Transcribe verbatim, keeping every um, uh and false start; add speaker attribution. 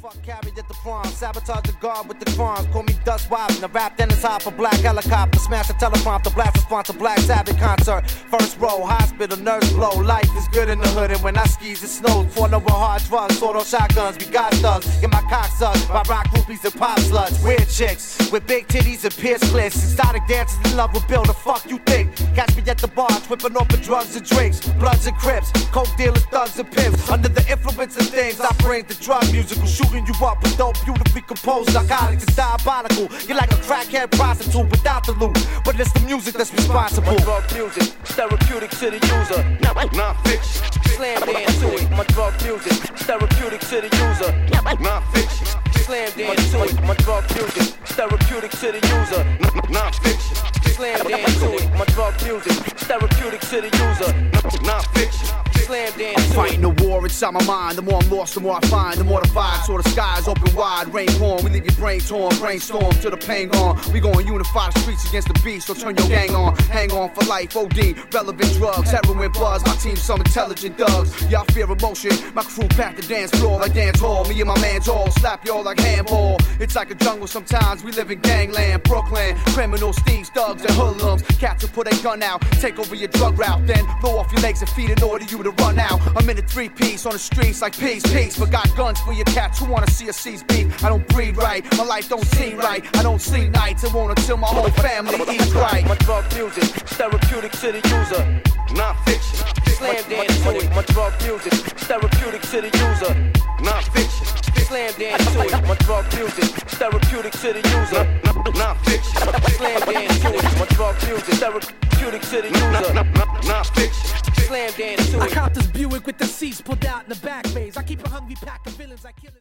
Speaker 1: Fuck carry at the prom, sabotage the guard with the crimes. Call me Dust Wild, the rap then it's hot for black helicopter. Smash the teleprompter, blast response to Black Sabbath concert. First row, hospital, nerves blow. Life is good in the hood, and when I skis it snows. Fall over hard drugs, auto shotguns, we got thugs. Get my cock sucked by rock groupies and pop sluts. Weird chicks with big titties and pierced clits. Exotic dancers in love with Bill, the fuck you think? Catch me at the bar, whipping off the drugs and drinks. Bloods and crips, coke dealers, thugs and pimps. Under the influence of things, I bring the drug musical. Shooting you up with dope, beautifully composed narcotics. It's diabolical. You're like a crackhead prostitute without the loot. But it's the music that's responsible.
Speaker 2: My drug music, therapeutic to the user. Non-fiction, slam dance to it. My drug music, therapeutic to the user. Non-fiction, slam dance to it. My drug music, therapeutic to the user. Non-fiction, slam dance to it. My drug music, therapeutic to the user. Non-fiction.
Speaker 3: I'm fighting the war inside my mind. The more I'm lost, the more I find. The more the vibe, so the skies open wide. Rain pouring, we leave your brain torn. Brainstorm till the pain gone. We gon' unify the streets against the beast, so turn your gang on. Hang on for life, O D, relevant drugs, heroin buzz. My team some intelligent thugs. Y'all fear emotion. My crew pack the dance floor like dance hall. Me and my man's all slap y'all like handball. It's like a jungle sometimes. We live in gangland, Brooklyn. Criminals, thieves, thugs, and hoodlums. Cats will put a gun out, take over your drug route, then blow off your legs and feed in order you to run out. I'm in a three-piece on the streets like peace, peace. But got guns for your cats who wanna see us seize beat. I don't breathe right, my life don't seem right. I don't sleep nights, I won't until my whole family eats right.
Speaker 2: My drug music, therapeutic to the user. Non-fiction, slam dance to it. My drug music, therapeutic to the user. Non-fiction, slam dance to it. My drug music, therapeutic to the user. Non-fiction, slam dance to it. My drug music, therapeutic to the user. Non-fiction, slam dance to it.
Speaker 4: I caught this Buick with the seats pulled out in the back bays. I keep a hungry pack of villains I kill it.